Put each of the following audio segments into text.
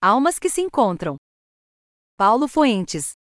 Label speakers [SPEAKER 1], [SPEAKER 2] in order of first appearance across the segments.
[SPEAKER 1] Almas que se encontram. Paulo Fuentes.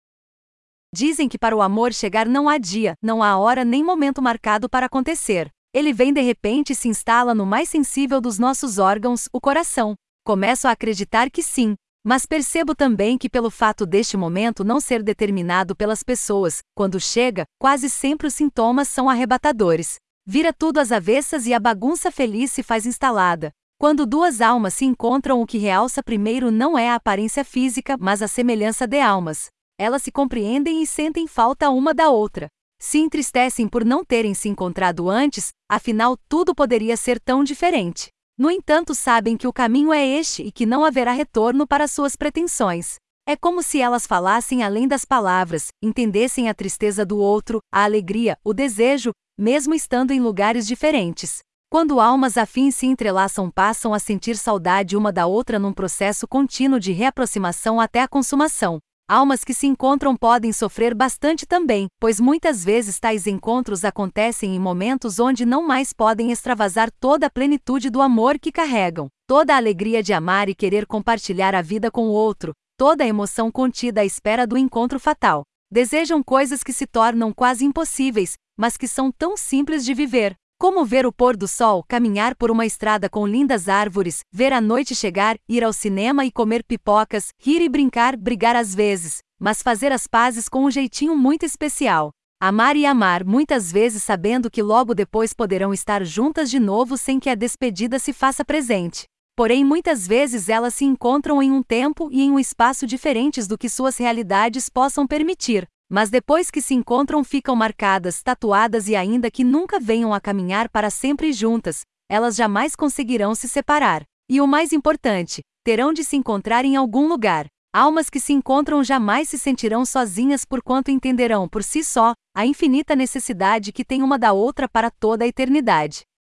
[SPEAKER 1] Dizem que para o amor chegar não há dia, não há hora nem momento marcado para acontecer. Ele vem de repente e se instala no mais sensível dos nossos órgãos, o coração. Começo a acreditar que sim, mas percebo também que pelo fato deste momento não ser determinado pelas pessoas, quando chega, quase sempre os sintomas são arrebatadores. Vira tudo às avessas e a bagunça feliz se faz instalada. Quando duas almas se encontram, o que realça primeiro não é a aparência física, mas a semelhança de almas. Elas se compreendem e sentem falta uma da outra. Se entristecem por não terem se encontrado antes, afinal tudo poderia ser tão diferente. No entanto, sabem que o caminho é este e que não haverá retorno para suas pretensões. É como se elas falassem além das palavras, entendessem a tristeza do outro, a alegria, o desejo, mesmo estando em lugares diferentes. Quando almas afins se entrelaçam, passam a sentir saudade uma da outra num processo contínuo de reaproximação até a consumação. Almas que se encontram podem sofrer bastante também, pois muitas vezes tais encontros acontecem em momentos onde não mais podem extravasar toda a plenitude do amor que carregam, toda a alegria de amar e querer compartilhar a vida com o outro, toda a emoção contida à espera do encontro fatal. Desejam coisas que se tornam quase impossíveis, mas que são tão simples de viver. Como ver o pôr do sol, caminhar por uma estrada com lindas árvores, ver a noite chegar, ir ao cinema e comer pipocas, rir e brincar, brigar às vezes, mas fazer as pazes com um jeitinho muito especial. Amar e amar, muitas vezes sabendo que logo depois poderão estar juntas de novo sem que a despedida se faça presente. Porém, muitas vezes elas se encontram em um tempo e em um espaço diferentes do que suas realidades possam permitir. Mas depois que se encontram ficam marcadas, tatuadas e ainda que nunca venham a caminhar para sempre juntas, elas jamais conseguirão se separar. E o mais importante, terão de se encontrar em algum lugar. Almas que se encontram jamais se sentirão sozinhas porquanto entenderão por si só a infinita necessidade que tem uma da outra para toda a eternidade.